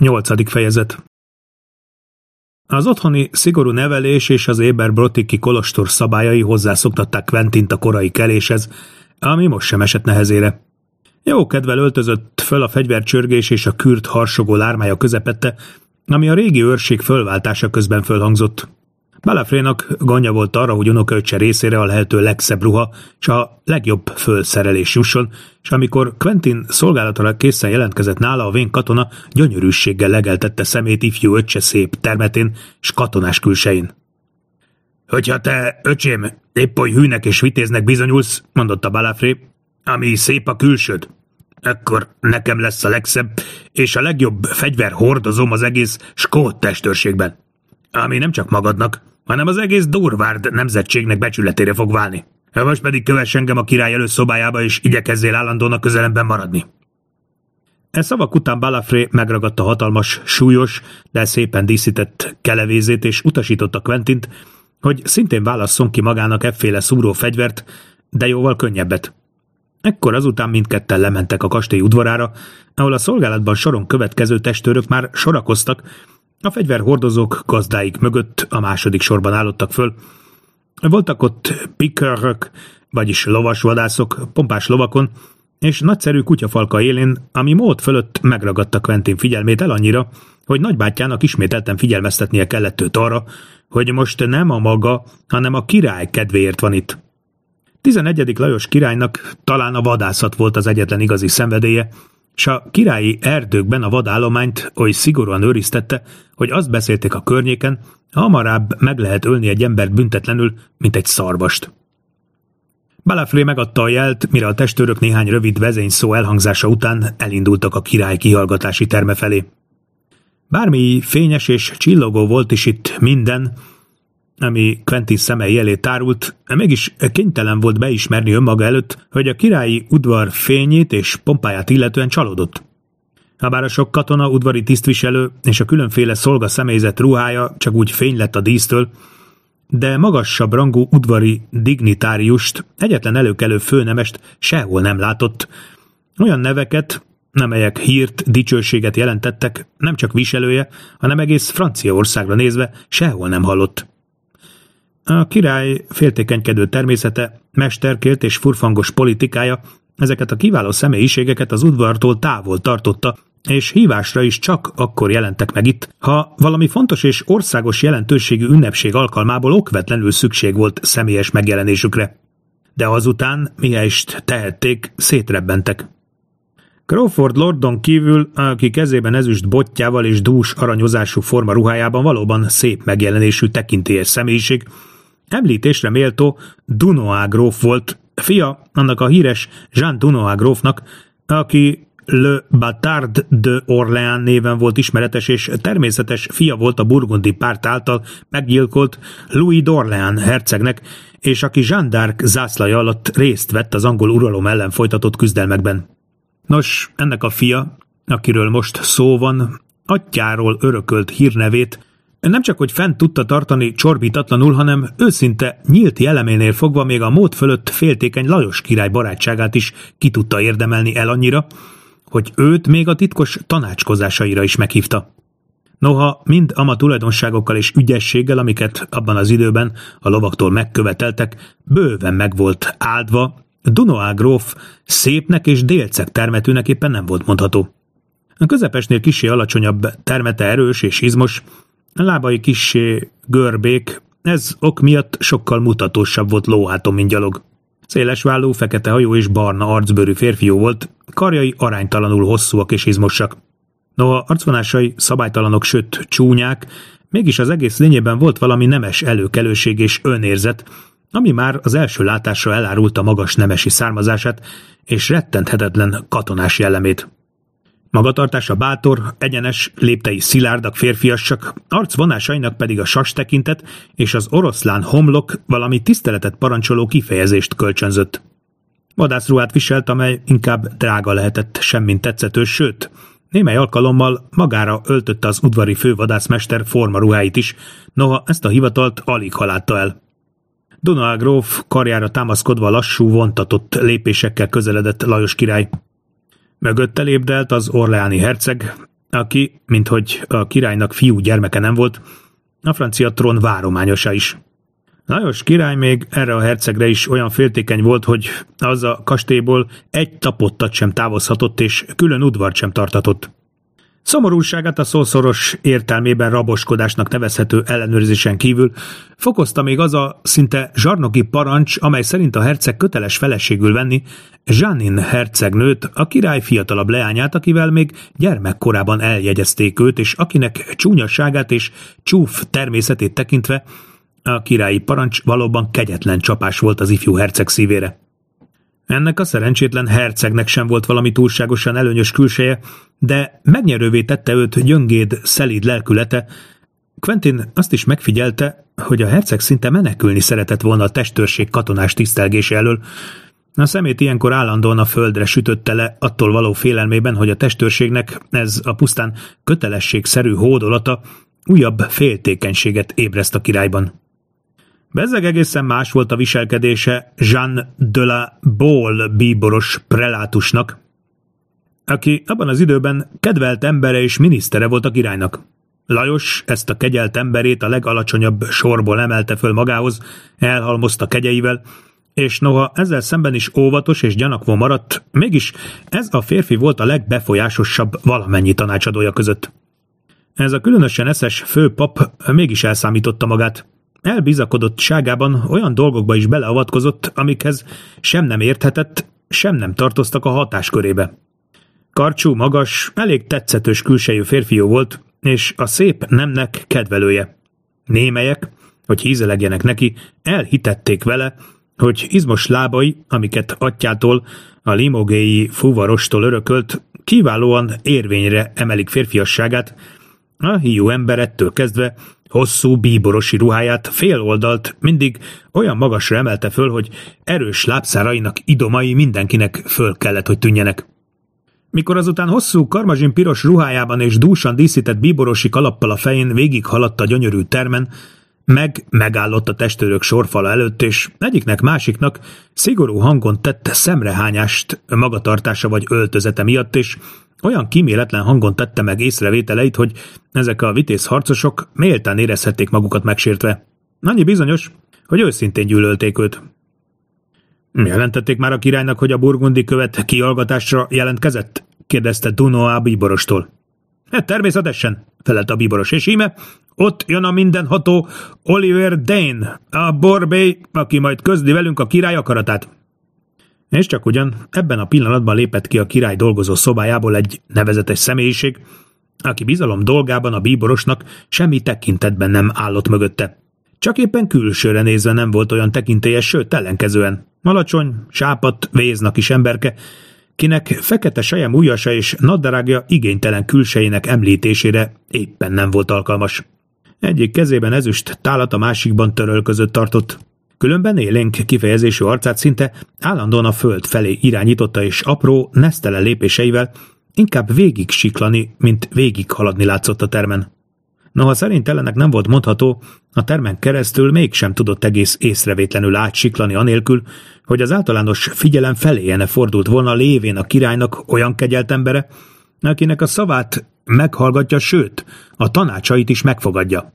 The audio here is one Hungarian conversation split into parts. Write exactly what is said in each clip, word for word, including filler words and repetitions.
Nyolcadik fejezet. Az otthoni szigorú nevelés és az Eberbrotiki kolostor szabályai hozzászoktatták Quentint a korai keléshez, ami most sem esett nehezére. Jó kedvel öltözött föl a fegyvercsörgés és a kürt harsogó lármája közepette, ami a régi őrség fölváltása közben fölhangzott. Balafrénak gondja volt arra, hogy unokaöccse részére a lehető legszebb ruha és a legjobb fölszerelés jusson, és amikor Quentin szolgálatra készen jelentkezett nála, a vén katona gyönyörűséggel legeltette szemét ifjú öccse szép termetén és katonás külsején. Hogyha te, öcsém, épp oly hűnek és vitéznek bizonyulsz, mondotta Balafré, ami szép a külsőd, akkor nekem lesz a legszebb és a legjobb fegyverhordozóm az egész skót testőrségben, ami nem csak magadnak, hanem az egész Durvard nemzetségnek becsületére fog válni. Most pedig kövess engem a király előszobájába, és igyekezzél állandóan közelemben maradni. E szavak után Balafré megragadta hatalmas, súlyos, de szépen díszített kelevézét, és utasította Quentint, hogy szintén válasszon ki magának efféle szúró fegyvert, de jóval könnyebbet. Ekkor azután mindketten lementek a kastély udvarára, ahol a szolgálatban soron következő testőrök már sorakoztak, a fegyverhordozók gazdáik mögött a második sorban állottak föl. Voltak ott pikörök, vagyis lovasvadászok, pompás lovakon, és nagyszerű kutyafalka élén, ami mód fölött megragadta Quentin figyelmét el annyira, hogy nagybátyjának ismételten figyelmeztetnie kellett őt arra, hogy most nem a maga, hanem a király kedvéért van itt. Tizenegyedik Lajos királynak talán a vadászat volt az egyetlen igazi szenvedélye, s a királyi erdőkben a vadállományt oly szigorúan őriztette, hogy azt beszélték a környéken, hamarabb meg lehet ölni egy embert büntetlenül, mint egy szarvast. Balafré megadta a jelt, mire a testőrök néhány rövid vezényszó elhangzása után elindultak a király kihallgatási terme felé. Bármi fényes és csillogó volt is itt minden, ami Quentin szemei elé tárult, mégis kénytelen volt beismerni önmaga előtt, hogy a királyi udvar fényét és pompáját illetően csalódott. Habár a sok katona, udvari tisztviselő és a különféle szolga személyzet ruhája csak úgy fény lett a dísztől, de magasabb rangú udvari dignitáriust, egyetlen előkelő főnemest sehol nem látott. Olyan neveket, amelyek hírt, dicsőséget jelentettek, nem csak viselője, hanem egész Franciaországra nézve sehol nem hallott. A király féltékenykedő természete, mesterkélt és furfangos politikája ezeket a kiváló személyiségeket az udvartól távol tartotta, és hívásra is csak akkor jelentek meg itt, ha valami fontos és országos jelentőségű ünnepség alkalmából okvetlenül szükség volt személyes megjelenésükre. De azután, mihelyest tehették, szétrebbentek. Crawford lordon kívül, aki kezében ezüst bottyával és dús aranyozású forma ruhájában valóban szép megjelenésű tekintélyes személyiség, említésre méltó Dunois gróf volt, fia annak a híres Jean Dunois grófnak, aki Le Bâtard de Orléans néven volt ismeretes, és természetes fia volt a burgundi párt által meggyilkolt Louis d'Orléans hercegnek, és aki Jeanne d'Arc zászlaja alatt részt vett az angol uralom ellen folytatott küzdelmekben. Nos, ennek a fia, akiről most szó van, atyjáról örökölt hírnevét nem csak hogy fent tudta tartani csorbítatlanul, hanem őszinte nyílt jelleménél fogva még a mód fölött féltékeny Lajos király barátságát is ki tudta érdemelni el annyira, hogy őt még a titkos tanácskozásaira is meghívta. Noha mind ama tulajdonságokkal és ügyességgel, amiket abban az időben a lovaktól megköveteltek, bőven meg volt áldva, Dunois gróf szépnek és délceg termetűnek éppen nem volt mondható. A közepesnél kissé alacsonyabb, termete erős és izmos, a lábai kissé görbék, ez ok miatt sokkal mutatósabb volt lóháton, mint gyalog. Szélesvállú, fekete hajú és barna arcbőrű férfiú volt, karjai aránytalanul hosszúak és izmosak. Noha arcvonásai szabálytalanok, sőt csúnyák, mégis az egész lényében volt valami nemes előkelőség és önérzet, ami már az első látásra elárulta magas nemesi származását és rettenthetetlen katonás jellemét. Magatartása bátor, egyenes, léptei szilárdak, férfiassak, arcvonásainak pedig a sas tekintet és az oroszlán homlok valami tiszteletet parancsoló kifejezést kölcsönzött. Vadászruhát viselt, amely inkább drága lehetett, semmint tetszetős, sőt, némely alkalommal magára öltötte az udvari fővadászmester formaruháit is, noha ezt a hivatalt alig ha látta el. Dunois gróf karjára támaszkodva lassú, vontatott lépésekkel közeledett Lajos király. Mögötte lépdelt az orleáni herceg, aki, minthogy a királynak fiú gyermeke nem volt, a francia trón várományosa is. Lajos király még erre a hercegre is olyan féltékeny volt, hogy az a kastélyból egy tapottat sem távozhatott, és külön udvart sem tartatott. Szomorúságát a szószoros értelmében raboskodásnak nevezhető ellenőrzésen kívül fokozta még az a szinte zsarnoki parancs, amely szerint a herceg köteles feleségül venni Jeanine hercegnőt, a király fiatalabb leányát, akivel még gyermekkorában eljegyezték őt, és akinek csúnyaságát és csúf természetét tekintve a királyi parancs valóban kegyetlen csapás volt az ifjú herceg szívére. Ennek a szerencsétlen hercegnek sem volt valami túlságosan előnyös külseje, de megnyerővé tette őt gyöngéd, szelíd lelkülete. Quentin azt is megfigyelte, hogy a herceg szinte menekülni szeretett volna a testőrség katonás tisztelgése elől. A szemét ilyenkor állandóan a földre sütötte le, attól való félelmében, hogy a testőrségnek ez a pusztán kötelességszerű hódolata újabb féltékenységet ébreszt a királyban. Bezzeg egészen más volt a viselkedése Jean de la Baule bíboros prelátusnak, aki abban az időben kedvelt embere és minisztere volt a királynak. Lajos ezt a kegyelt emberét a legalacsonyabb sorból emelte föl magához, elhalmozta kegyeivel, és noha ezzel szemben is óvatos és gyanakvó maradt, mégis ez a férfi volt a legbefolyásosabb valamennyi tanácsadója között. Ez a különösen eszes főpap mégis elszámította magát. Elbizakodottságában olyan dolgokba is beleavatkozott, amikhez sem nem érthetett, sem nem tartoztak a hatáskörébe. Karcsú, magas, elég tetszetős külsejű férfiú volt, és a szép nemnek kedvelője. Némelyek, hogy hízelegjenek neki, elhitették vele, hogy izmos lábai, amiket atyától, a limogéi fuvarostól örökölt, kiválóan érvényre emelik férfiasságát. A hiú ember ettől kezdve hosszú bíborosi ruháját fél oldalt mindig olyan magasra emelte föl, hogy erős lábszárainak idomai mindenkinek föl kellett, hogy tűnjenek. Mikor azután hosszú karmazsin piros ruhájában és dúsan díszített bíborosi kalappal a fején végighaladt a gyönyörű termen, meg megállott a testőrök sorfala előtt, és egyiknek másiknak szigorú hangon tett szemrehányást magatartása vagy öltözete miatt, és olyan kíméletlen hangon tette meg észrevételeit, hogy ezek a vitéz harcosok méltán érezhették magukat megsértve. Annyi bizonyos, hogy őszintén gyűlölték őt. Jelentették már a királynak, hogy a burgundi követ kihallgatásra jelentkezett? Kérdezte Dunois bíborostól. Hát természetesen, felelt a bíboros, és íme, ott jön a mindenható Oliver Dane, a borbély, aki majd közli velünk a király akaratát. És csak ugyan ebben a pillanatban lépett ki a király dolgozó szobájából egy nevezetes személyiség, aki bizalom dolgában a bíborosnak semmi tekintetben nem állott mögötte. Csak éppen külsőre nézve nem volt olyan tekintélyes, sőt ellenkezően. Alacsony, sápadt, véznak is emberke, kinek fekete sejem ujjasa és nadrágja igénytelen külsejének említésére éppen nem volt alkalmas. Egyik kezében ezüst tálat, a másikban törölközött tartott. Különben élénk kifejezésű arcát szinte állandóan a föld felé irányította, és apró, nesztelen lépéseivel inkább végig siklani, mint végig haladni látszott a termen. Noha szerintelennek nem volt mondható, a termen keresztül mégsem tudott egész észrevétlenül átsiklani anélkül, hogy az általános figyelem feléjene fordult volna, lévén a királynak olyan kegyelt embere, akinek a szavát meghallgatja, sőt, a tanácsait is megfogadja.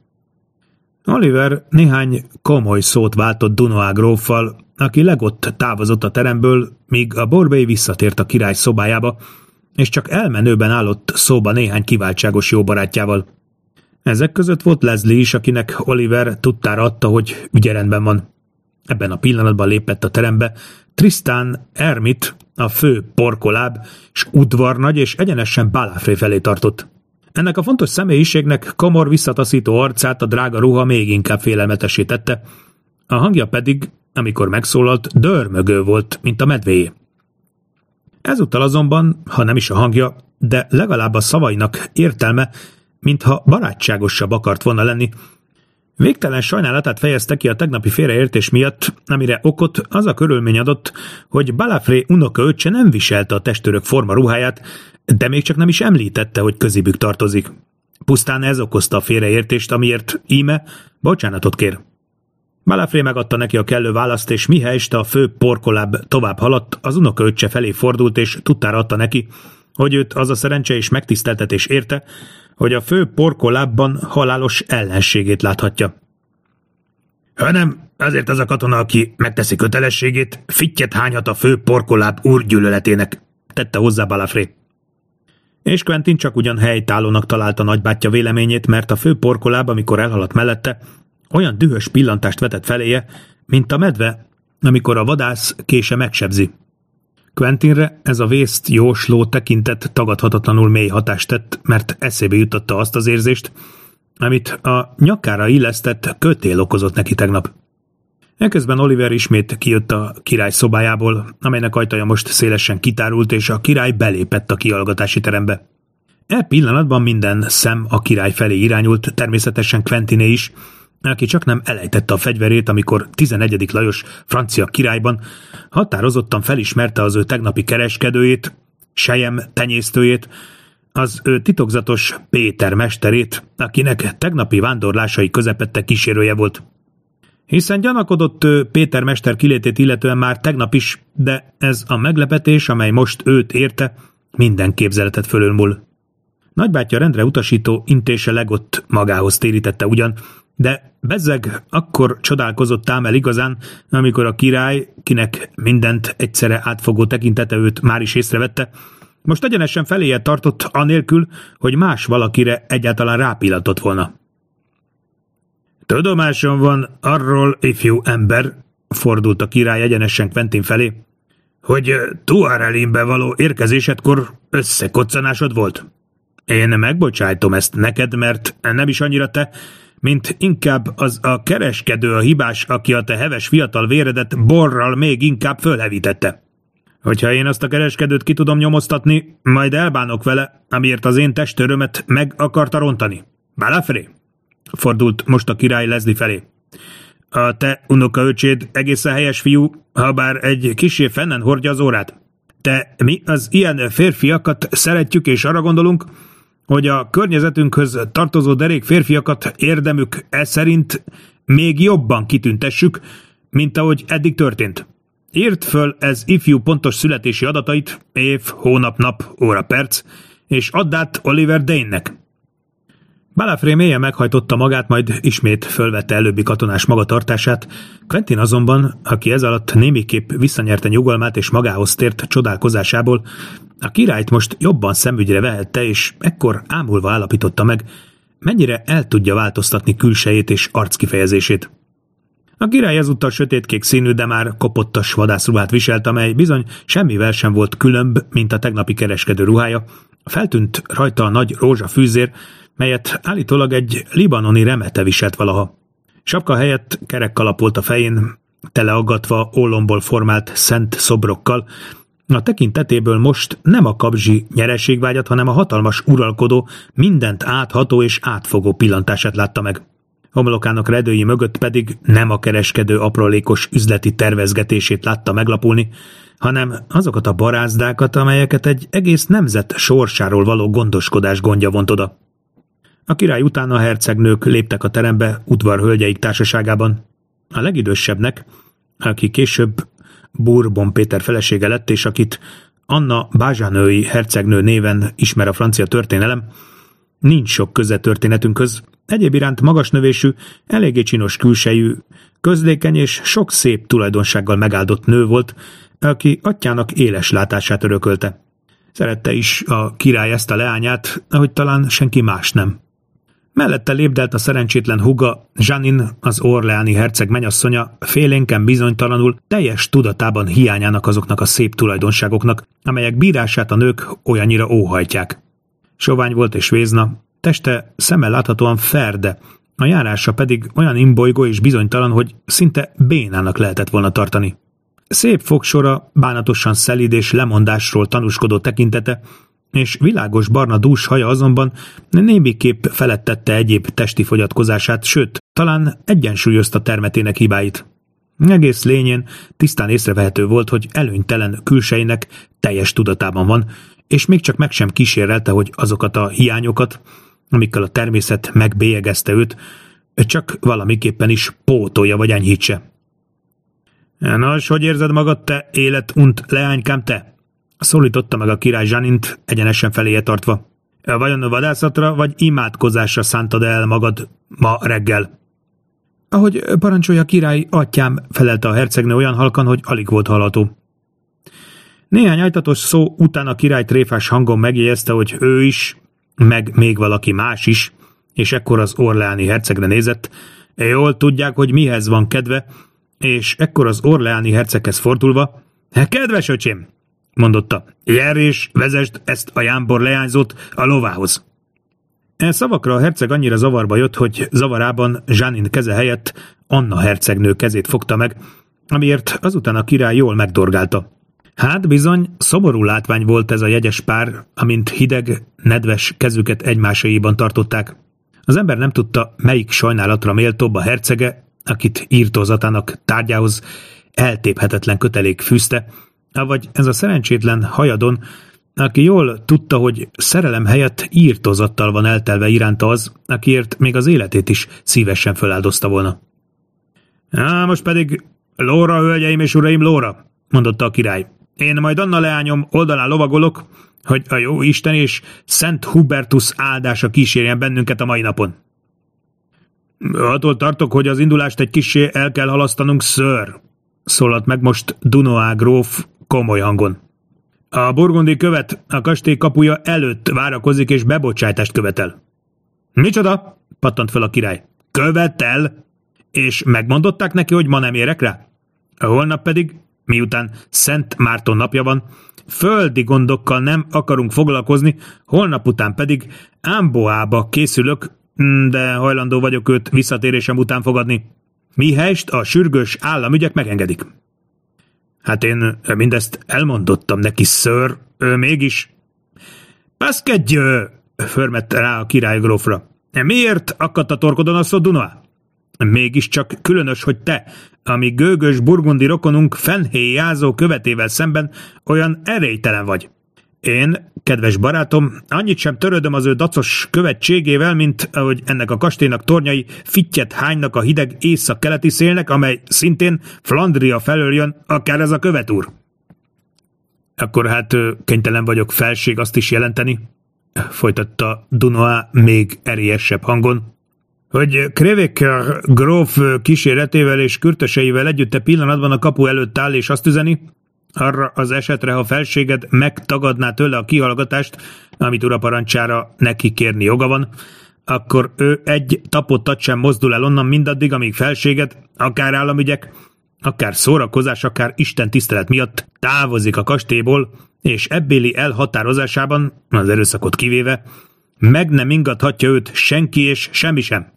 Oliver néhány komoly szót váltott Dunois gróffal, aki legott távozott a teremből, míg a borbély visszatért a király szobájába, és csak elmenőben állott szóba néhány kiváltságos jó barátjával. Ezek között volt Leslie is, akinek Oliver tudtára adta, hogy ügye rendben van. Ebben a pillanatban lépett a terembe Tristan Hermit, a fő porkoláb, s udvarnagy, és egyenesen Balafré felé tartott. Ennek a fontos személyiségnek komor visszataszító arcát a drága ruha még inkább félelmetessé tette, a hangja pedig, amikor megszólalt, dörmögő volt, mint a medvéjé. Ezúttal azonban, ha nem is a hangja, de legalább a szavainak értelme, mintha barátságosabb akart volna lenni. Végtelen sajnálatát fejezte ki a tegnapi félreértés miatt, amire okot az a körülmény adott, hogy Balafré unokaöccse nem viselte a testőrök forma ruháját, de még csak nem is említette, hogy közébük tartozik. Pusztán ez okozta a félreértést, amiért íme bocsánatot kér. Balafré megadta neki a kellő választ, és mihelyest a fő porkoláb tovább haladt, az unokaöccse felé fordult, és tudtára adta neki, hogy őt az a szerencse és megtiszteltetés érte, hogy a fő porkolábban halálos ellenségét láthatja. Hanem azért az a katona, aki megteszi kötelességét, fittyet hányhat a fő porkoláb úrgyűlöletének, tette hozzá Balafré. És Quentin csak ugyan helytállónak találta nagybátyja véleményét, mert a fő porkoláb, amikor elhaladt mellette, olyan dühös pillantást vetett feléje, mint a medve, amikor a vadász kése megsebzi. Quentinre ez a vészt jósló tekintet tagadhatatlanul mély hatást tett, mert eszébe jutotta azt az érzést, amit a nyakára illesztett kötél okozott neki tegnap. Eközben Oliver ismét kijött a király szobájából, amelynek ajtaja most szélesen kitárult, és a király belépett a kihallgatási terembe. E pillanatban minden szem a király felé irányult, természetesen Quentiné is, aki csak nem elejtette a fegyverét, amikor tizenegyedik Lajos francia királyban határozottan felismerte az ő tegnapi kereskedőjét, sejem tenyésztőjét, az ő titokzatos Péter mesterét, akinek tegnapi vándorlásai közepette kísérője volt. Hiszen gyanakodott ő Péter mester kilétét illetően már tegnap is, de ez a meglepetés, amely most őt érte, minden képzeletet fölülmúl. Nagybátyja rendre utasító intése Legott magához térítette ugyan, de bezzeg akkor csodálkozott ám el igazán, amikor a király, kinek mindent egyszerre átfogó tekintete őt már is észrevette, most egyenesen feléje tartott anélkül, hogy más valakire egyáltalán rápillantott volna. Tudomásom van arról, ifjú ember, fordult a király egyenesen Quentin felé, hogy Tuarelinbe való érkezésedkor összekoccanásod volt. Én megbocsájtom ezt neked, mert nem is annyira te, mint inkább az a kereskedő a hibás, aki a te heves fiatal véredet borral még inkább fölhevítette. Hogyha én azt a kereskedőt ki tudom nyomoztatni, majd elbánok vele, amiért az én testőrömet meg akarta rontani. Balafré? Fordult most a király Leslie felé. A te unokaöcséd egészen helyes fiú, habár egy kissé fennen hordja az órát. Te mi az ilyen férfiakat szeretjük és arra gondolunk, hogy a környezetünkhöz tartozó derék férfiakat érdemük e szerint még jobban kitüntessük, mint ahogy eddig történt. Írd föl ez ifjú pontos születési adatait, év, hónap, nap, óra, perc, és add át Oliver Dane-nek. Balafré mélyen meghajtotta magát, majd ismét fölvette előbbi katonás magatartását. Quentin azonban, aki ez alatt némiképp visszanyerte nyugalmát és magához tért csodálkozásából, a királyt most jobban szemügyre vehette, és ekkor ámulva állapította meg, mennyire el tudja változtatni külsejét és arckifejezését. A király ezúttal sötétkék színű, de már kopottas vadászruhát viselt, amely bizony semmivel sem volt különb, mint a tegnapi kereskedő ruhája. Feltűnt rajta a nagy rózsafűzér, melyet állítólag egy libanoni remete viselt valaha. Sapka helyett kerekkalap volt a fején, teleaggatva ólomból formált szent szobrokkal. A tekintetéből most nem a kabzsi nyereségvágyat, hanem a hatalmas uralkodó, mindent átható és átfogó pillantását látta meg. Homlokának redői mögött pedig nem a kereskedő aprólékos üzleti tervezgetését látta meglapulni, hanem azokat a barázdákat, amelyeket egy egész nemzet sorsáról való gondoskodás gondja vont oda. A király után a hercegnők léptek a terembe udvarhölgyeik társaságában. A legidősebbnek, aki később Bourbon Péter felesége lett, és akit Anna Bázsánői hercegnő néven ismer a francia történelem, nincs sok köze történetünkhöz, egyéb iránt magas növésű, eléggé csinos külsejű, közlékeny és sok szép tulajdonsággal megáldott nő volt, aki atyának éles látását örökölte. Szerette is a király ezt a leányát, ahogy talán senki más nem. Mellette lépdelt a szerencsétlen húga, Jeanine, az orleáni herceg menyasszonya, félénken bizonytalanul, teljes tudatában hiányának azoknak a szép tulajdonságoknak, amelyek bírását a nők olyannyira óhajtják. Sovány volt és vézna, teste szemmel láthatóan ferde, a járása pedig olyan imbolygó és bizonytalan, hogy szinte bénának lehetett volna tartani. Szép fogsora, bánatosan szelíd és lemondásról tanúskodó tekintete, és világos barna dús haja azonban némiképp felettette egyéb testi fogyatkozását, sőt, talán egyensúlyozta termetének hibáit. Egész lényén tisztán észrevehető volt, hogy előnytelen külsejének teljes tudatában van, és még csak meg sem kísérelte, hogy azokat a hiányokat, amikkel a természet megbélyegezte őt, csak valamiképpen is pótolja vagy enyhítse. Nos, hogy érzed magad, te élet unt leánykám, te? Szólította meg a király Jeannint egyenesen feléje tartva. Vajon a vadászatra vagy imádkozásra szántad el magad ma reggel? Ahogy parancsolja király, atyám, felelte a hercegnő olyan halkan, hogy alig volt hallható. Néhány ajtatos szó után a király tréfás hangon megjegyezte, hogy ő is, meg még valaki más is, és ekkor az orleáni hercegre nézett. Jól tudják, hogy mihez van kedve, és ekkor az orleáni herceghez fordulva, kedves öcsém, mondotta, járj és vezesd ezt a jámbor leányzót a lovához. E szavakra a herceg annyira zavarba jött, hogy zavarában Jeannin keze helyett Anna hercegnő kezét fogta meg, amiért azután a király jól megdorgálta. Hát bizony, szomorú látvány volt ez a jegyes pár, amint hideg, nedves kezüket egymásaiban tartották. Az ember nem tudta, melyik sajnálatra méltóbb a hercege, akit írtózatának tárgyához eltéphetetlen kötelék fűzte, avagy ez a szerencsétlen hajadon, aki jól tudta, hogy szerelem helyett írtózattal van eltelve iránta az, akiért még az életét is szívesen föláldozta volna. Á, most pedig lóra, hölgyeim és uraim, lóra, mondotta a király. Én majd Anna leányom oldalán lovagolok, hogy a jó Isten és Szent Hubertus áldása kísérjen bennünket a mai napon. Attól tartok, hogy az indulást egy kissé el kell halasztanunk, ször, szólalt meg most Dunois gróf komoly hangon. A burgundi követ a kastély kapuja előtt várakozik és bebocsájtást követel. Micsoda? Pattant fel a király. Követel? És megmondották neki, hogy ma nem érek rá? Holnap pedig, miután Szent Márton napja van, földi gondokkal nem akarunk foglalkozni, holnap után pedig Amboába készülök, de hajlandó vagyok őt visszatérésem után fogadni. Mihelyst a sürgős államügyek megengedik. Hát én mindezt elmondottam neki, ször, ő mégis... Paszkedj, förmett rá a király grófra. Miért akadt a torkodon a szó, Dunois? Mégiscsak különös, hogy te, ami gőgös burgundi rokonunk fennhéjázó követével szemben olyan erélytelen vagy. Én, kedves barátom, annyit sem törődöm az ő dacos követségével, mint ahogy ennek a kastélynak tornyai fittyet hánynak a hideg észak-keleti szélnek, amely szintén Flandria felől jön, akár ez a követúr. Akkor hát kénytelen vagyok, felség, azt is jelenteni, folytatta Dunois még erélyesebb hangon, hogy Crevecoeur gróf kíséretével és kürtöseivel együtt a pillanatban a kapu előtt áll és azt üzeni, arra az esetre, ha felséged megtagadná tőle a kihallgatást, amit uraparancsára neki kérni joga van, akkor ő egy tapottat sem mozdul el onnan mindaddig, amíg felséged, akár államügyek, akár szórakozás, akár Isten tisztelet miatt távozik a kastélyból, és ebbéli elhatározásában, az erőszakot kivéve, meg nem ingathatja őt senki és semmi sem.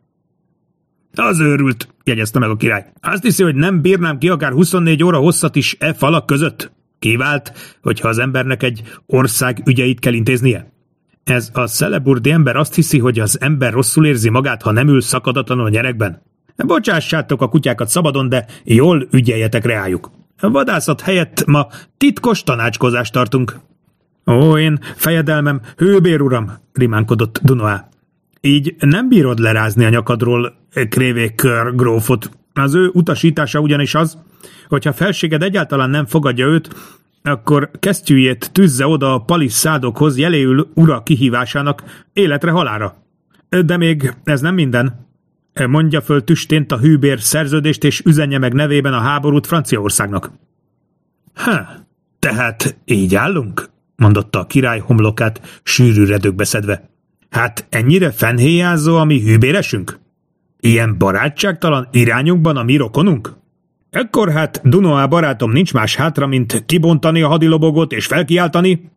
Az őrült, jegyezte meg a király. Azt hiszi, hogy nem bírnám ki akár huszonnégy óra hosszat is e falak között? Kivált, hogyha az embernek egy ország ügyeit kell intéznie. Ez a szeleburdi ember azt hiszi, hogy az ember rosszul érzi magát, ha nem ül szakadatlanul a nyerekben. Bocsássátok a kutyákat szabadon, de jól ügyeljetek reájuk. A vadászat helyett ma titkos tanácskozást tartunk. Ó, én, fejedelmem, hőbér uram, rimánkodott Dunois. Így nem bírod lerázni a nyakadról Crevecoeur grófot. Az ő utasítása ugyanis az, hogyha felséged egyáltalán nem fogadja őt, akkor kesztyűjét tűzze oda a palisszádokhoz jeléül ura kihívásának életre halálra. De még ez nem minden. Mondja föl tüstént a hűbér szerződést, és üzenje meg nevében a háborút Franciaországnak. Ha, tehát így állunk? Mondotta a király homlokát sűrű redőkbe szedve. Hát ennyire fennhéjázó a mi hűbéresünk? Ilyen barátságtalan irányunkban a mi rokonunk? Ekkor hát, Dunois barátom, nincs más hátra, mint kibontani a hadilobogót és felkiáltani.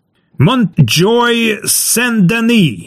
Montjoy Saint-Denis!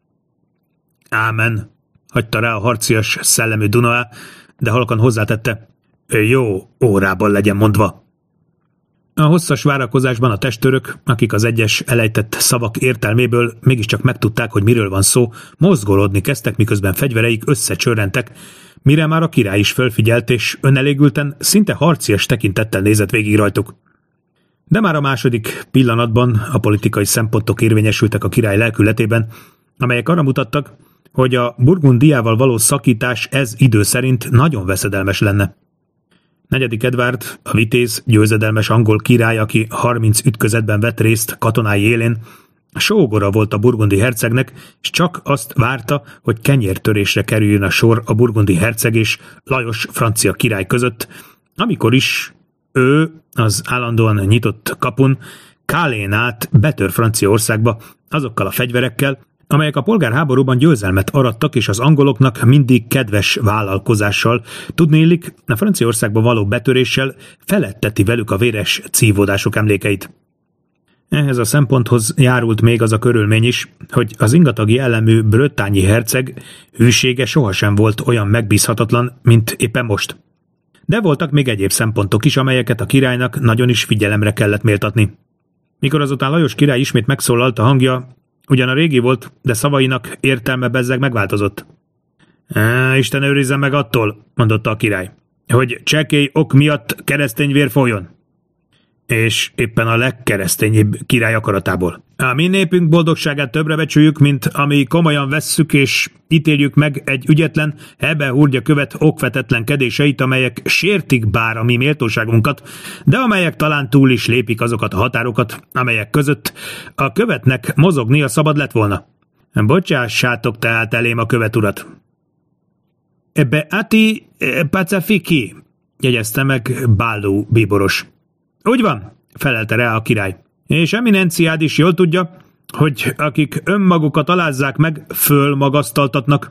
Ámen, hagyta rá a harcias szellemű Dunois, de halkan hozzátette. Jó órában legyen mondva. A hosszas várakozásban a testőrök, akik az egyes elejtett szavak értelméből mégiscsak megtudták, hogy miről van szó, mozgolódni kezdtek, miközben fegyvereik összecsörrentek, mire már a király is fölfigyelt, és önelégülten, szinte harcias tekintettel nézett végig rajtuk. De már a második pillanatban a politikai szempontok érvényesültek a király lelkületében, amelyek arra mutattak, hogy a Burgundiával való szakítás ez idő szerint nagyon veszedelmes lenne. Negyedik Edvárd, a vitéz, győzedelmes angol király, aki harminc ütközetben vett részt katonái élén, sógora volt a burgundi hercegnek, és csak azt várta, hogy kenyértörésre kerüljön a sor a burgundi herceg és Lajos francia király között, amikor is ő az állandóan nyitott kapun Calais-n át betör Franciaországba azokkal a fegyverekkel, amelyek a polgárháborúban győzelmet arattak, és az angoloknak mindig kedves vállalkozással, tudnélik, a Franciaországba való betöréssel feletteti velük a véres cívódások emlékeit. Ehhez a szemponthoz járult még az a körülmény is, hogy az ingatagi jellemű bröttányi herceg hűsége sohasem volt olyan megbízhatatlan, mint éppen most. De voltak még egyéb szempontok is, amelyeket a királynak nagyon is figyelemre kellett méltatni. Mikor azután Lajos király ismét megszólalt, a hangja ugyan a régi volt, de szavainak értelme bezzeg megváltozott. – Isten őrizzen meg attól, mondotta a király, hogy csekély ok miatt keresztény vér folyjon. És éppen a legkeresztényebb király akaratából. A mi népünk boldogságát többre becsüljük, mint ami komolyan vesszük és ítéljük meg egy ügyetlen, hebe-hurgya követ okvetetlenkedéseit, amelyek sértik bár a mi méltóságunkat, de amelyek talán túl is lépik azokat a határokat, amelyek között a követnek mozognia szabad lett volna. Bocsássátok tehát elém a követ urat. Beati Pacifiki, jegyezte meg Báló bíboros. Úgy van, felelte rá a király. És eminenciád is jól tudja, hogy akik önmagukat alázzák meg, fölmagasztaltatnak.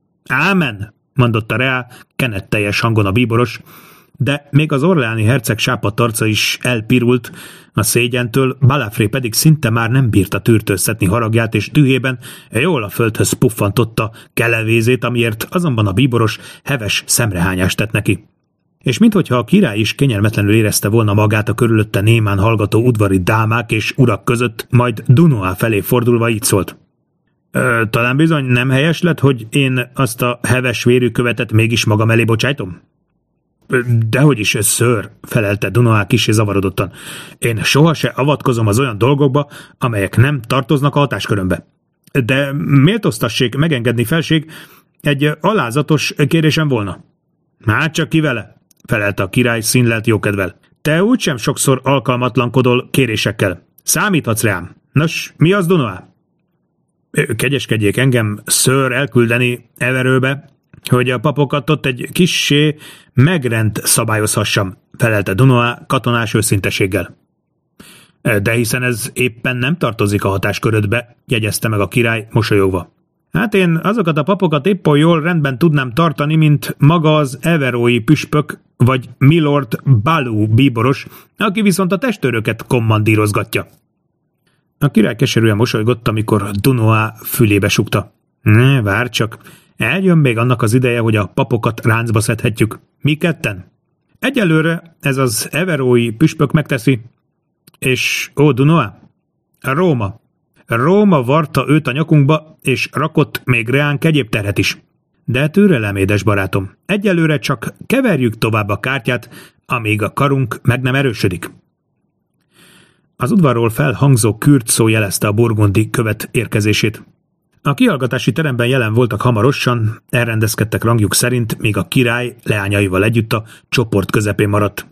Ámen, mondotta rá kenetteljes hangon a bíboros, de még az orleáni herceg sápadt arca is elpirult a szégyentől, Balafré pedig szinte már nem bírta tűrtőztetni haragját, és dühében jól a földhöz puffantotta kelevézét, amiért azonban a bíboros heves szemrehányást tett neki. És minthogyha a király is kényelmetlenül érezte volna magát a körülötte némán hallgató udvari dámák és urak között, majd Dunois felé fordulva így szólt. Ö, talán bizony nem helyes lett, hogy én azt a heves vérű követet mégis magam elé bocsájtom? Dehogy is, ször, felelte Dunois kissé zavarodottan. Én soha se avatkozom az olyan dolgokba, amelyek nem tartoznak a hatáskörömbe. De méltóztassék megengedni felség, egy alázatos kérésem volna. Hát csak ki vele, felelte a király színlelt jókedvel. Te úgysem sokszor alkalmatlankodol kérésekkel. Számíthatsz rám. Nos, mi az, Dunois? Kegyeskedjék engem, ször, elküldeni Everőbe, hogy a papokat ott egy kissé megrend szabályozhassam, felelte Dunois katonás őszinteséggel. De hiszen ez éppen nem tartozik a hatáskörödbe, jegyezte meg a király mosolyogva. Hát én azokat a papokat épp oly jól rendben tudnám tartani, mint maga az everói püspök, vagy Milord Balú bíboros, aki viszont a testőröket kommandírozgatja. A király keserűen mosolygott, amikor Dunois fülébe sukta. Ne, várj csak, eljön még annak az ideje, hogy a papokat ráncba szedhetjük. Mi ketten? Egyelőre ez az everói püspök megteszi. És, ó, Dunois, Róma. Róma varta őt a nyakunkba, és rakott még reánk egyéb terhet is. De türelem, édes barátom, egyelőre csak keverjük tovább a kártyát, amíg a karunk meg nem erősödik. Az udvarról felhangzó kürt szó jelezte a burgundi követ érkezését. A kihallgatási teremben jelen voltak hamarosan, elrendezkedtek rangjuk szerint, míg a király leányaival együtt a csoport közepén maradt.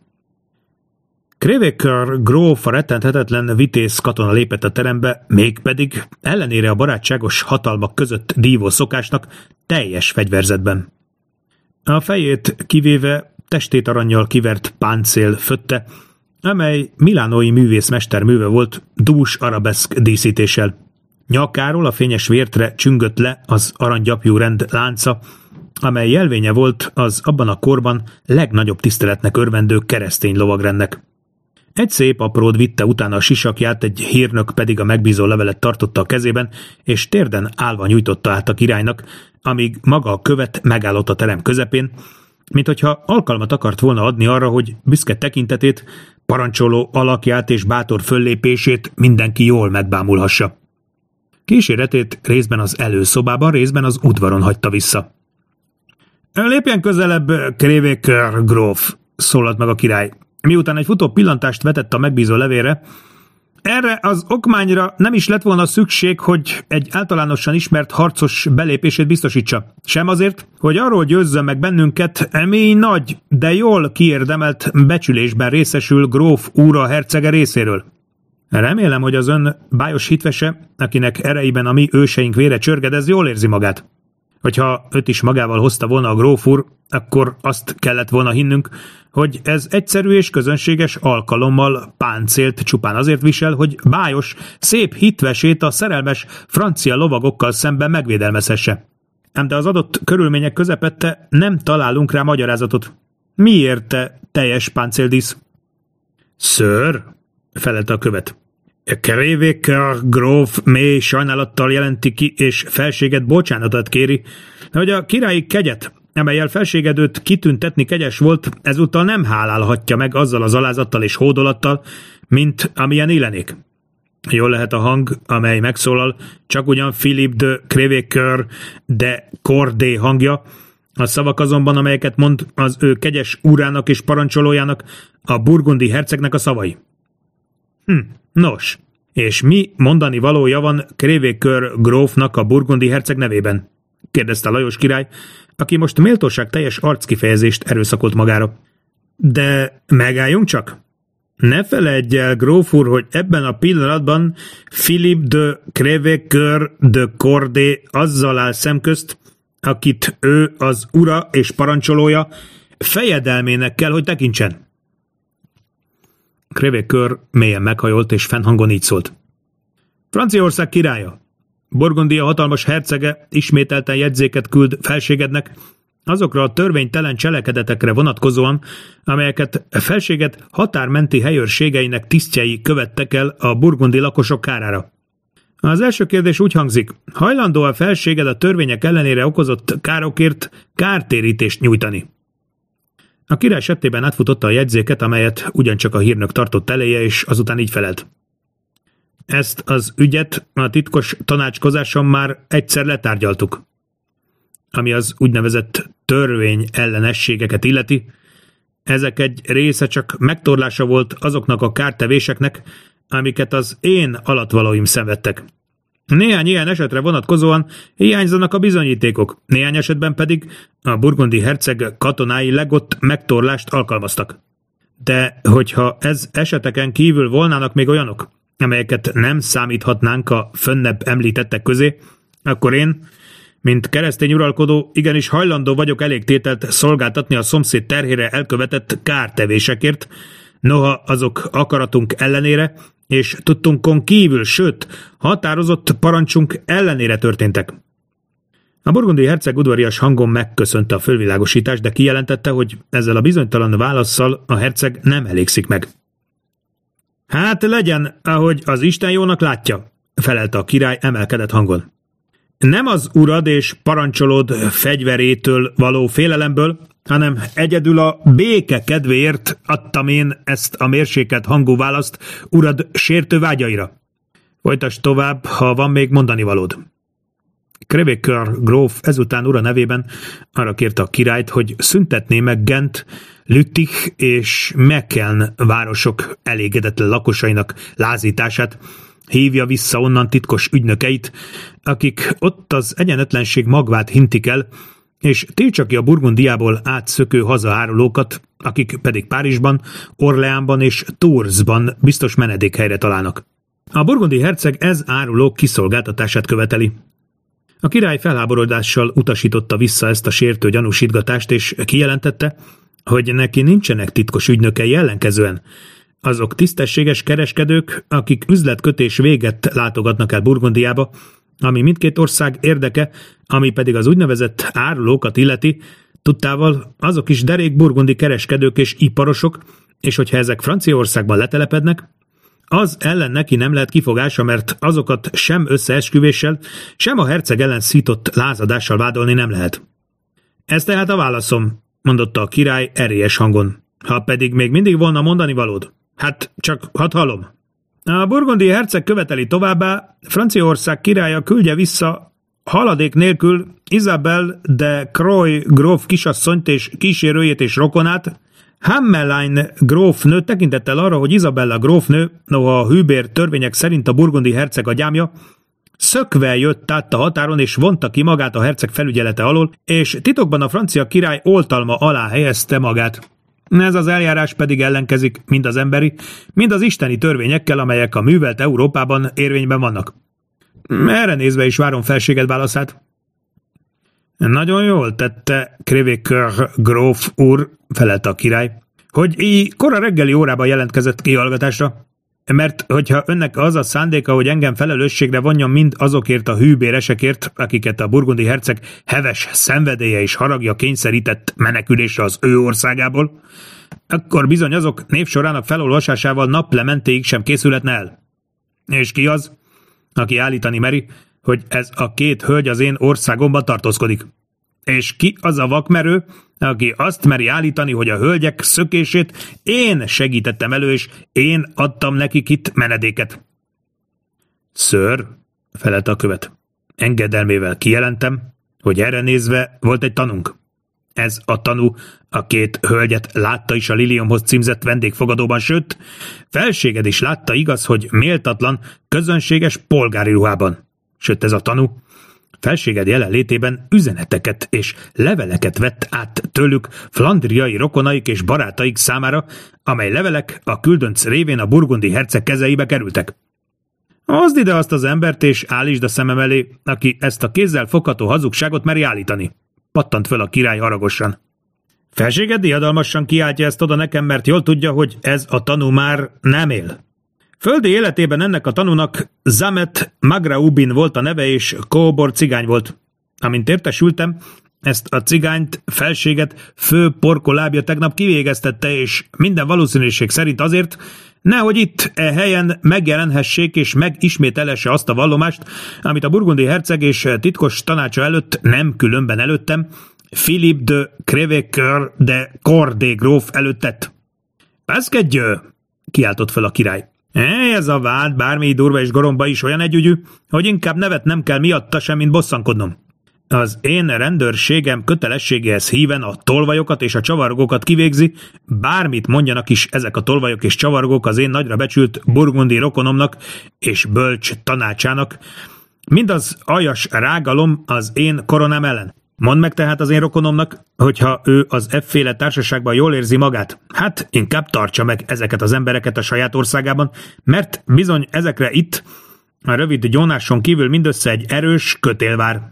Crevecoeur gróf, a rettenthetetlen vitéz katona lépett a terembe, mégpedig ellenére a barátságos hatalmak között dívó szokásnak teljes fegyverzetben. A fejét kivéve testét arannyal kivert páncél fötte, amely milánói művészmester műve volt dús arabeszk díszítéssel. Nyakáról a fényes vértre csüngött le az aranygyapjú rend lánca, amely jelvénye volt az abban a korban legnagyobb tiszteletnek örvendő keresztény lovagrendnek. Egy szép apród vitte utána a sisakját, egy hírnök pedig a megbízó levelet tartotta a kezében, és térden állva nyújtotta át a királynak, amíg maga a követ megállott a terem közepén, mint hogyha alkalmat akart volna adni arra, hogy büszke tekintetét, parancsoló alakját és bátor föllépését mindenki jól megbámulhassa. Kíséretét részben az előszobában, részben az udvaron hagyta vissza. Lépjen közelebb, Crevecoeur gróf, szólalt meg a király. Miután egy futó pillantást vetett a megbízó levélre, Erre az okmányra nem is lett volna szükség, hogy egy általánosan ismert harcos belépését biztosítsa. Sem azért, hogy arról győzzön meg bennünket, mi nagy, de jól kiérdemelt becsülésben részesül gróf úr a hercege részéről. Remélem, hogy az ön bájos hitvese, akinek ereiben a mi őseink vére csörgedez, jól érzi magát. Hogyha őt is magával hozta volna a gróf úr, akkor azt kellett volna hinnünk, hogy ez egyszerű és közönséges alkalommal páncélt csupán azért visel, hogy bájos, szép hitvesét a szerelmes francia lovagokkal szemben megvédelmezhesse. Ám de az adott körülmények közepette nem találunk rá magyarázatot. Miért te teljes páncéldísz? Ször, felelte a követ. Krévéker gróf mély sajnálattal jelenti ki, és felséget bocsánatot kéri, hogy a királyi kegyet, amellyel felségedőt kitüntetni kegyes volt, ezúttal nem hálálhatja meg azzal az alázattal és hódolattal, mint amilyen élenék. Jól lehet a hang, amely megszólal, csak ugyan Philippe de Crévecoeur de Cordé hangja, a szavak azonban, amelyeket mond az ő kegyes úrának és parancsolójának, a burgundi hercegnek a szavai. Hm, nos, és mi mondani valója van Crévecoeur grófnak a burgundi herceg nevében? Kérdezte Lajos király, aki most méltóság teljes arckifejezést erőszakolt magára. De megálljunk csak! Ne feledj el, gróf úr, hogy ebben a pillanatban Philippe de Crévecoeur de Cordé azzal áll szemközt, akit ő az ura és parancsolója fejedelmének kell, hogy tekintsen. Crévecoeur mélyen meghajolt és fennhangon így szólt. Franciaország királya, Burgundia hatalmas hercege ismételten jegyzéket küld felségednek azokra a törvénytelen cselekedetekre vonatkozóan, amelyeket felséget határmenti helyőrségeinek tisztjei követtek el a burgundi lakosok kárára. Az első kérdés úgy hangzik, hajlandó a felséged a törvények ellenére okozott károkért kártérítést nyújtani? A király settében átfutotta a jegyzéket, amelyet ugyancsak a hírnök tartott eléje, és azután így felelt. Ezt az ügyet a titkos tanácskozáson már egyszer letárgyaltuk. Ami az úgynevezett törvény ellenességeket illeti, ezek egy része csak megtorlása volt azoknak a kártevéseknek, amiket az én alattvalóim szenvedtek. Néhány ilyen esetre vonatkozóan hiányzanak a bizonyítékok, néhány esetben pedig a burgundi herceg katonái legott megtorlást alkalmaztak. De hogyha ez eseteken kívül volnának még olyanok, amelyeket nem számíthatnánk a fönnebb említettek közé, akkor én, mint keresztény uralkodó, igenis hajlandó vagyok elégtételt szolgáltatni a szomszéd terhére elkövetett kártevésekért, noha azok akaratunk ellenére, és tudtunkon kívül, sőt, határozott parancsunk ellenére történtek. A burgundi herceg udvarias hangon megköszönte a fölvilágosítást, de kijelentette, hogy ezzel a bizonytalan válasszal a herceg nem elégszik meg. Hát legyen, ahogy az Isten jónak látja, felelte a király emelkedett hangon. Nem az urad és parancsolód fegyverétől való félelemből, hanem egyedül a béke kedvéért adtam én ezt a mérsékelt hangú választ urad sértő vágyaira. Folytasd tovább, ha van még mondani valód. Crévecoeur gróf ezután ura nevében arra kérte a királyt, hogy szüntetné meg Gent, Lüttich és Meckeln városok elégedetlen lakosainak lázítását, hívja vissza onnan titkos ügynökeit, akik ott az egyenetlenség magvát hintik el, és tiltsa ki a Burgundiából átszökő hazaárulókat, akik pedig Párizsban, Orleánban és Toursban biztos menedékhelyre találnak. A burgundi herceg ez árulók kiszolgáltatását követeli. A király felháborodással utasította vissza ezt a sértő gyanúsítgatást, és kijelentette, hogy neki nincsenek titkos ügynökei, ellenkezően azok tisztességes kereskedők, akik üzletkötés véget látogatnak el Burgundiába, ami mindkét ország érdeke, ami pedig az úgynevezett árulókat illeti, tudtával azok is derék burgundi kereskedők és iparosok, és hogyha ezek Franciaországban letelepednek, az ellen neki nem lehet kifogása, mert azokat sem összeesküvéssel, sem a herceg ellen szított lázadással vádolni nem lehet. Ez tehát a válaszom, mondotta a király erélyes hangon. Ha pedig még mindig volna mondani valód, hát csak hadd hallom. A burgundi herceg követeli továbbá, Franciaország királya küldje vissza haladék nélkül Isabel de Croy gróf kisasszonyt és kísérőjét és rokonát, Hamelin grófnő tekintettel arra, hogy Izabella grófnő, noha a hűbér törvények szerint a burgundi herceg a gyámja, szökve jött át a határon, és vonta ki magát a herceg felügyelete alól, és titokban a francia király oltalma alá helyezte magát. Ez az eljárás pedig ellenkezik mind az emberi, mind az isteni törvényekkel, amelyek a művelt Európában érvényben vannak. Erre nézve is várom felséged válaszát. Nagyon jól tette Crevecoeur gróf úr, felelte a király, hogy így kora reggeli órában jelentkezett kihallgatásra. Mert hogyha önnek az a szándéka, hogy engem felelősségre vonjon mind azokért a hűbéresekért, akiket a burgundi herceg heves szenvedélye és haragja kényszerített menekülésre az ő országából, akkor bizony azok névsorának felolvasásával naplementéig sem készülhetne el. És ki az, aki állítani meri, hogy ez a két hölgy az én országomban tartózkodik? És ki az a vakmerő, aki azt meri állítani, hogy a hölgyek szökését én segítettem elő, és én adtam nekik itt menedéket? Ször, felelte a követ, engedelmével kijelentem, hogy erre nézve volt egy tanunk. Ez a tanú a két hölgyet látta is a Liliomhoz címzett vendégfogadóban, sőt, felséged is látta, igaz, hogy méltatlan, közönséges polgári ruhában. Sőt, ez a tanú felséged jelenlétében üzeneteket és leveleket vett át tőlük flandriai rokonaik és barátaik számára, amely levelek a küldönc révén a burgundi herceg kezeibe kerültek. Hozd ide azt az embert, és állítsd a szemem elé, aki ezt a kézzel fogható hazugságot meri állítani. Pattant föl a király haragosan. Felséged diadalmasan kiáltja ezt oda nekem, mert jól tudja, hogy ez a tanú már nem él. Földi életében ennek a tanúnak Zamet Magraubin volt a neve, és kóbor cigány volt. Amint értesültem, ezt a cigányt, felséget fő porkolábja tegnap kivégeztette, és minden valószínűség szerint azért, nehogy itt e helyen megjelenhessék és megismételhesse azt a vallomást, amit a burgundi herceg és titkos tanácsa előtt, nem különben előttem, Philippe de Crevecoeur de Cordé gróf előtt tett. Pászkedjö! Kiáltott fel a király. Ez a vád bármi durva és goromba is olyan együgyű, hogy inkább nevet nem kell miatta sem, mint bosszankodnom. Az én rendőrségem kötelességéhez híven a tolvajokat és a csavargókat kivégzi, bármit mondjanak is ezek a tolvajok és csavargók az én nagyra becsült burgundi rokonomnak és bölcs tanácsának, mindaz aljas rágalom az én koronám ellen. Mondd meg tehát az én rokonomnak, hogyha ő az efféle társaságban jól érzi magát, hát inkább tartsa meg ezeket az embereket a saját országában, mert bizony ezekre itt, a rövid gyónáson kívül mindössze egy erős kötél vár.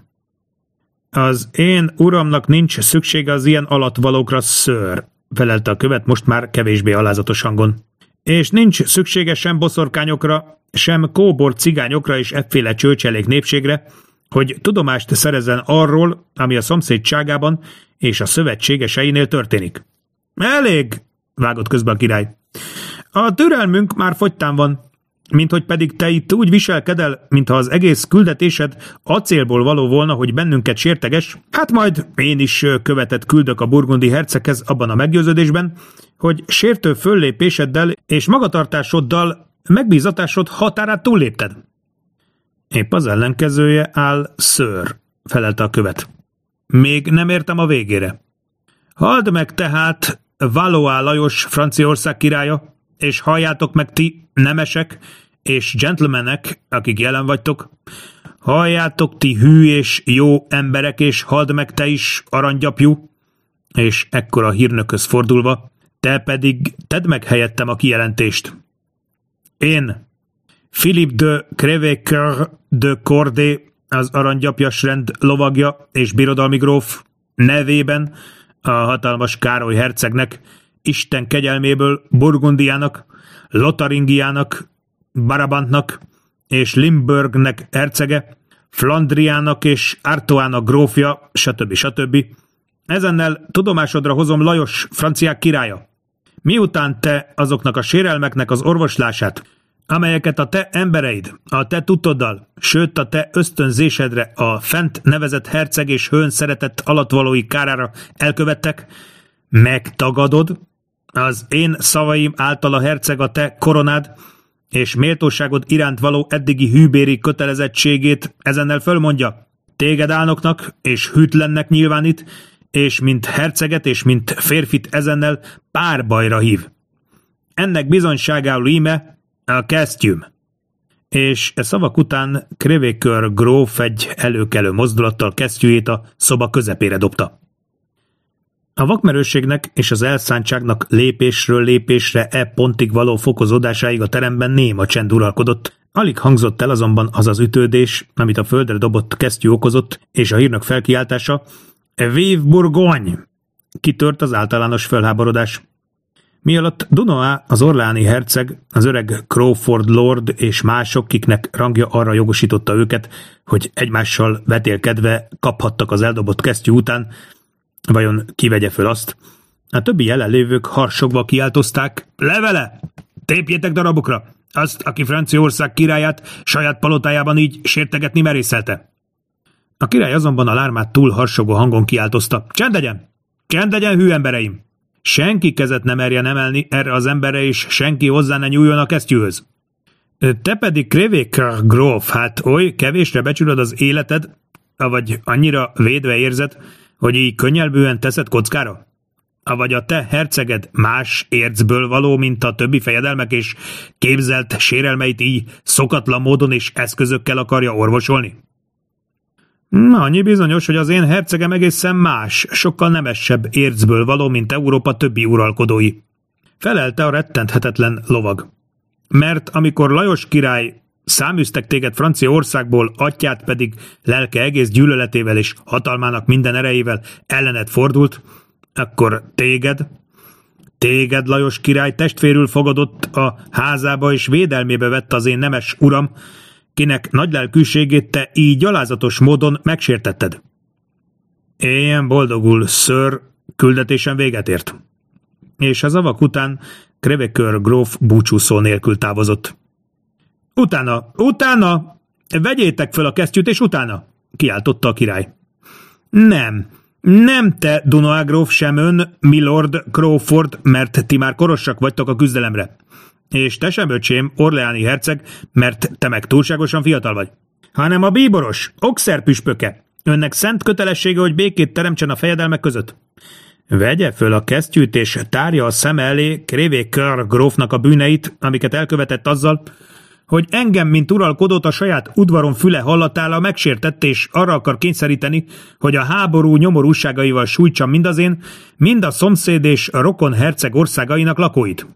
Az én uramnak nincs szüksége az ilyen alattvalókra, ször, felelte a követ most már kevésbé alázatos hangon. És nincs szüksége sem boszorkányokra, sem kóbor cigányokra és efféle csőcselék népségre, hogy tudomást szerezzen arról, ami a szomszédságában és a szövetségeseinél történik. Elég, vágott közbe a király. A türelmünk már fogytán van, minthogy pedig te itt úgy viselkedel, mintha az egész küldetésed acélból való volna, hogy bennünket sérteges, hát majd én is követet küldök a burgundi herceghez abban a meggyőződésben, hogy sértő föllépéseddel és magatartásoddal megbízatásod határát túllépted. Épp az ellenkezője áll, ször, felelte a követ. Még nem értem a végére. Halld meg tehát, Valois Lajos Franciaország királya, és halljátok meg ti, nemesek és gentlemanek, akik jelen vagytok. Halljátok ti hű és jó emberek, és halld meg te is, aranygyapjú, és ekkor a hírnökhöz fordulva, te pedig tedd meg helyettem a kijelentést. Én, Philippe de Crevecoeur de Cordé, az aranygyapjas rend lovagja és birodalmi gróf nevében a hatalmas Károly hercegnek, Isten kegyelméből Burgundiának, Lotaringiának, Barabantnak és Limburgnek hercege, Flandriának és Artoának grófja, stb. stb. Ezennel tudomásodra hozom Lajos franciák királya. Miután te azoknak a sérelmeknek az orvoslását, amelyeket a te embereid, a te tudtoddal, sőt a te ösztönzésedre a fent nevezett herceg és hőn szeretett alattvalói kárára elkövettek, megtagadod, az én szavaim által a herceg a te koronád és méltóságod iránt való eddigi hűbéri kötelezettségét ezennel fölmondja. Téged álnoknak és hűtlennek nyilvánít, és mint herceget és mint férfit ezennel párbajra hív. Ennek bizonyságául íme a kesztyűm. És e szavak után Crevecoeur gróf egy előkelő mozdulattal kesztyűjét a szoba közepére dobta. A vakmerősségnek és az elszántságnak lépésről lépésre e pontig való fokozódásáig a teremben néma csend uralkodott. Alig hangzott el azonban az az ütődés, amit a földre dobott kesztyű okozott, és a hírnök felkiáltása: Vive Bourgogne! Kitört az általános felháborodás. Mialatt Dunois, az orléani herceg, az öreg Crawford lord és mások, kiknek rangja arra jogosította őket, hogy egymással vetélkedve kaphattak az eldobott kesztyű után, vajon kivegye föl azt? A többi jelenlévők harsogva kiáltozták: Levele! Tépjétek darabokra! Azt, aki Franciaország királyát saját palotájában így sértegetni merészelte. A király azonban a lármát túl harsogó hangon kiáltozta: Csend legyen! Csend legyen, hű embereim! Senki kezet nem merjen emelni erre az emberre, és senki hozzá ne nyúljon a kesztyűhöz. Te pedig, Crevecoeur gróf, hát oly kevésre becsülöd az életed, avagy annyira védve érzed, hogy így könnyelbűen teszed kockára? Avagy a te herceged más ércből való, mint a többi fejedelmek, és képzelt sérelmeit így szokatlan módon és eszközökkel akarja orvosolni? Annyi bizonyos, hogy az én hercegem egészen más, sokkal nemesebb ércből való, mint Európa többi uralkodói. Felelte a rettenthetetlen lovag. Mert amikor Lajos király száműztek téged Franciaországból, atyát pedig lelke egész gyűlöletével és hatalmának minden erejével ellened fordult, akkor téged, téged Lajos király testvérül fogadott a házába és védelmébe vett az én nemes uram, kinek nagylelkűségét te így gyalázatos módon megsértetted. Éljen boldogul, ször, küldetésen véget ért. És a zavak után Crevecoeur gróf búcsúszó nélkül távozott. Utána, utána! Vegyétek föl a kesztyűt, és utána! Kiáltotta a király. Nem, nem te, Dunois gróf, sem ön, milord Crawford, mert ti már korosak vagytok a küzdelemre. És te sem, öcsém, orleáni herceg, mert te meg túlságosan fiatal vagy. Hanem a bíboros, Auxerre püspöke. Önnek szent kötelessége, hogy békét teremtsen a fejedelmek között. Vegye föl a kesztyűt, és tárja a szem elé Crevecoeur grófnak a bűneit, amiket elkövetett azzal, hogy engem, mint uralkodót a saját udvaron füle hallatára megsértett, és arra akar kényszeríteni, hogy a háború nyomorúságaival sújtsam mind az én, mind a szomszéd és a rokon herceg országainak lakóit.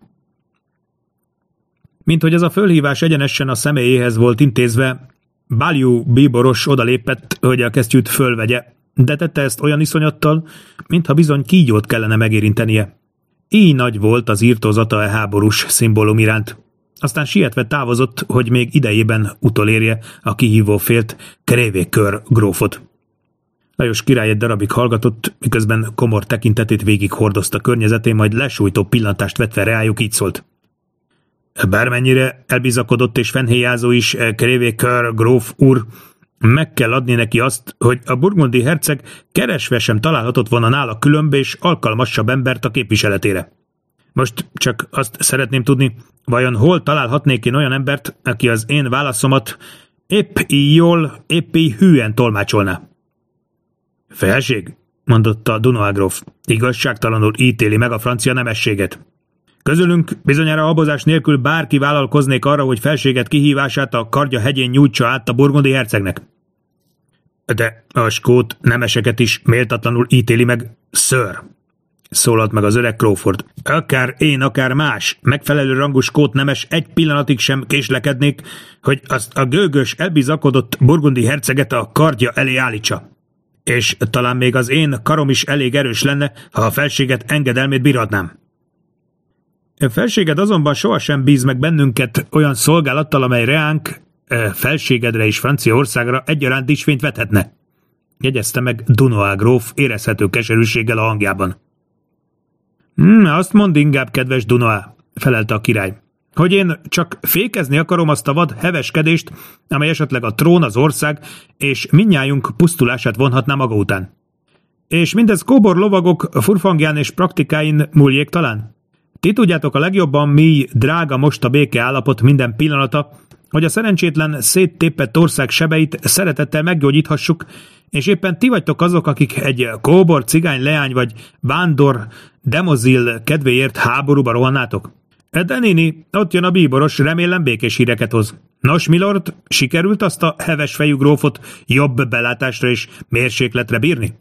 Mint hogy ez a fölhívás egyenesen a személyéhez volt intézve, Baliu bíboros odalépett, hogy a kesztyűt fölvegye, de tette ezt olyan iszonyattal, mintha bizony kígyót kellene megérintenie. Így nagy volt az írtózata e háborús szimbólum iránt. Aztán sietve távozott, hogy még idejében utolérje a kihívó félt Crevecoeur grófot. Lajos király egy darabig hallgatott, miközben komor tekintetét végig hordozta környezetén, majd lesújtó pillantást vetve reájuk így szólt. Bármennyire elbizakodott és fennhéjázó is Crevecoeur gróf úr, meg kell adni neki azt, hogy a burgundi herceg keresve sem találhatott volna nála különb és alkalmasabb embert a képviseletére. Most csak azt szeretném tudni, vajon hol találhatnék én olyan embert, aki az én válaszomat épp így jól, épp így hűen tolmácsolná. Felség, mondotta Dunois gróf, igazságtalanul ítéli meg a francia nemességet. Közülünk bizonyára habozás nélkül bárki vállalkoznék arra, hogy felséget kihívását a kardja hegyén nyújtsa át a burgundi hercegnek. De a skót nemeseket is méltatlanul ítéli meg, ször, szólalt meg az öreg Crawford. Akár én, akár más, megfelelő rangú skót nemes egy pillanatig sem késlekednék, hogy azt a gőgös, elbizakodott burgundi herceget a kardja elé állítsa. És talán még az én karom is elég erős lenne, ha a felséget engedelmét bíratnám. A felséged azonban sohasem bíz meg bennünket olyan szolgálattal, amely reánk, felségedre és Franciaországra egyaránt is fényt vethetne, jegyezte meg Dunois gróf érezhető keserűséggel a hangjában. Hmm, azt mondd inkább, kedves Dunois, felelte a király, hogy én csak fékezni akarom azt a vad heveskedést, amely esetleg a trón, az ország és mindnyájunk pusztulását vonhatná maga után. És mindez kóbor lovagok furfangján és praktikáin múljék talán? Ti tudjátok a legjobban, mi drága most a béke állapot minden pillanata, hogy a szerencsétlen széttépett ország sebeit szeretettel meggyógyíthassuk, és éppen ti vagytok azok, akik egy kóbor, cigány, leány vagy vándor demozil kedvéért háborúba rohannátok. De néni, ott jön a bíboros, remélem békés híreket hoz. Nos, milord, sikerült azt a heves fejű grófot jobb belátásra és mérsékletre bírni?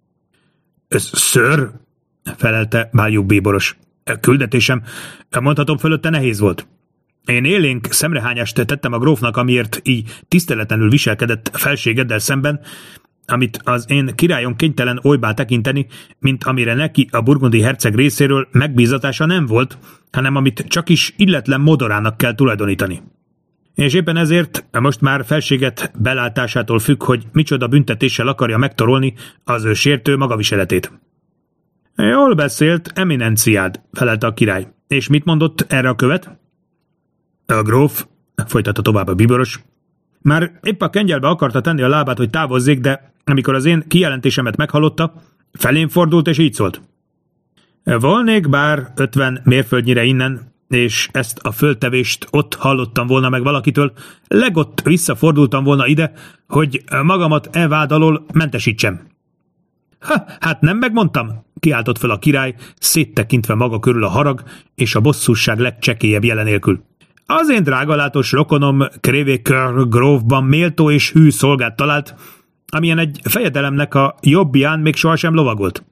Ször, felelte Báljuk bíboros. Küldetésem, mondhatom, fölötte nehéz volt. Én élénk szemrehányást tettem a grófnak, amiért így tiszteletlenül viselkedett felségeddel szemben, amit az én királyom kénytelen olybá tekinteni, mint amire neki a burgundi herceg részéről megbízatása nem volt, hanem amit csak is illetlen modorának kell tulajdonítani. És éppen ezért most már felséget belátásától függ, hogy micsoda büntetéssel akarja megtorolni az ő sértő magaviseletét. Jól beszélt, eminenciád, felelte a király. És mit mondott erre a követ? A gróf, folytatta tovább a bíboros, már épp a kengyelbe akarta tenni a lábát, hogy távozzék, de amikor az én kijelentésemet meghallotta, felém fordult és így szólt. Volnék bár ötven mérföldnyire innen, és ezt a földtevést ott hallottam volna meg valakitől, legott visszafordultam volna ide, hogy magamat e vád alól mentesítsem. Ha, hát nem megmondtam, kiáltott fel a király, széttekintve maga körül a harag és a bosszúság legcsekélyebb jelenélkül. Az én drágalátós rokonom Crevecoeur grófban méltó és hű szolgát talált, amilyen egy fejedelemnek a jobbján még sohasem lovagolt.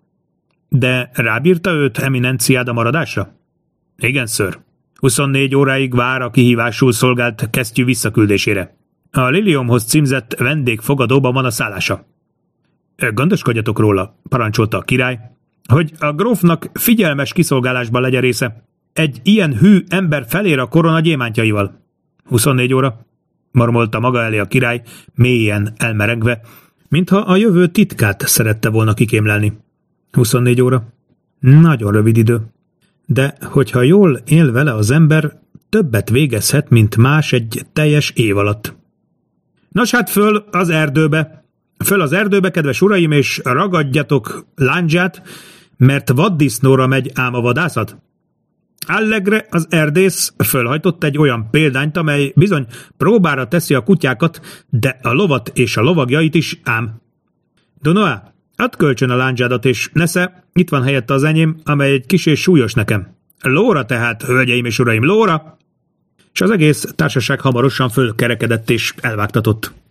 De rábírta őt eminenciád a maradásra? Igen, ször. huszonnégy óráig vár a kihívásul szolgált kesztyű visszaküldésére. A Liliomhoz címzett vendégfogadóban van a szállása. Gondoskodjatok róla, parancsolta a király, hogy a grófnak figyelmes kiszolgálásban legyen része. Egy ilyen hű ember felér a korona gyémántjaival. huszonnégy óra, marmolta maga elé a király, mélyen elmerengve, mintha a jövő titkát szerette volna kikémlelni. huszonnégy óra. Nagyon rövid idő. De hogyha jól él vele az ember, többet végezhet, mint más egy teljes év alatt. Nos hát föl az erdőbe. Föl az erdőbe, kedves uraim, és ragadjatok lándzsát, mert vaddisznóra megy ám a vadászat. Allegre az erdész fölhajtott egy olyan példányt, amely bizony próbára teszi a kutyákat, de a lovat és a lovagjait is ám. Dunois, add kölcsön a lándzsádat, és nesze, itt van helyette az enyém, amely egy kis és súlyos nekem. Lóra tehát, hölgyeim és uraim, lóra! És az egész társaság hamarosan fölkerekedett és elvágtatott.